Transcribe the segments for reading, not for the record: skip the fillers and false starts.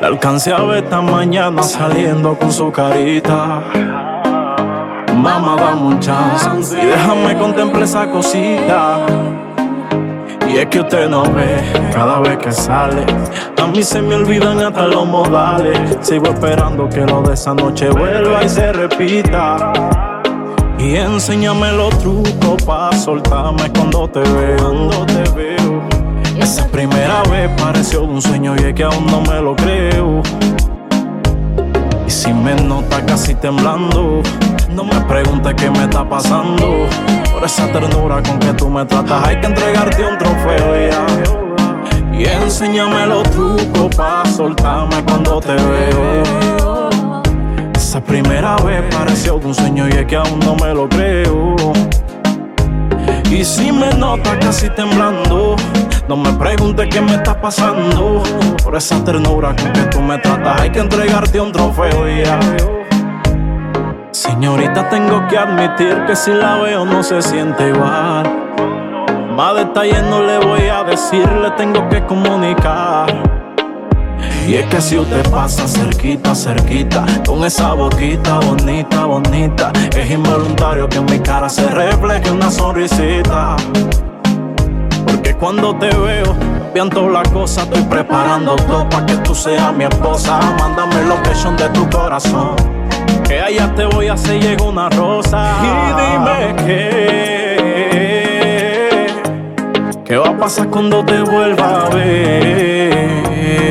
La alcancé a ver esta mañana saliendo con su carita. Mamá, dame un chance y déjame contemplar esa cosita. Y es que usted no ve cada vez que sale. A mí se me olvidan hasta los modales. Sigo esperando que lo de esa noche vuelva y se repita. Y enséñame los trucos pa' soltarme cuando te veo. Esa primera vez pareció un sueño y es que aún no me lo creo. Y si me notas casi temblando, no me preguntes qué me está pasando. Por esa ternura con que tú me tratas hay que entregarte un trofeo ya. Y enséñame los trucos pa' soltarme cuando te veo. Esa primera vez pareció un sueño y es que aún no me lo creo. Y si me notas casi temblando, no me preguntes qué me está pasando. Por esa ternura con que tú me tratas hay que entregarte un trofeo ya. Señorita, tengo que admitir que si la veo no se siente igual. Más detalles no le voy a decir, le tengo que comunicar. Y es que si usted pasa cerquita, cerquita, con esa boquita bonita, bonita, es involuntario que en mi cara se refleje una sonrisita. Porque cuando te veo, cambian todas las cosas. Estoy preparando todo pa' que tú seas mi esposa. Mándame location de tu corazón, que allá te voy a hacer llegar una rosa. Y dime ¿qué va a pasar cuando te vuelva a ver?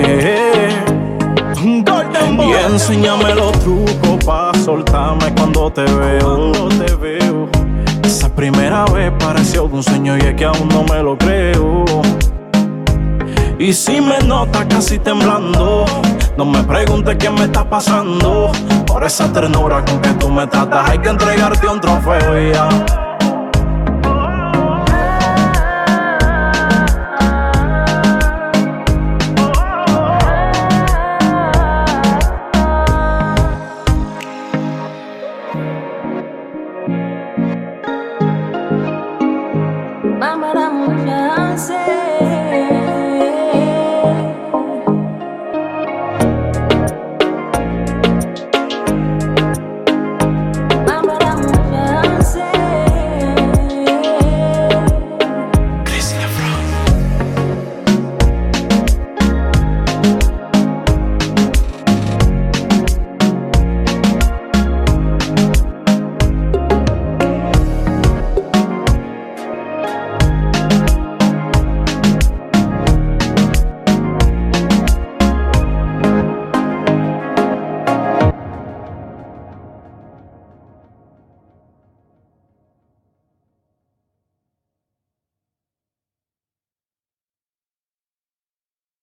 Y enséñame los trucos pa' soltarme cuando te veo. Esa primera vez pareció un sueño y es que aún no me lo creo. Y si me notas casi temblando, no me preguntes qué me está pasando. Por esa ternura con que tú me tratas hay que entregarte un trofeo ya.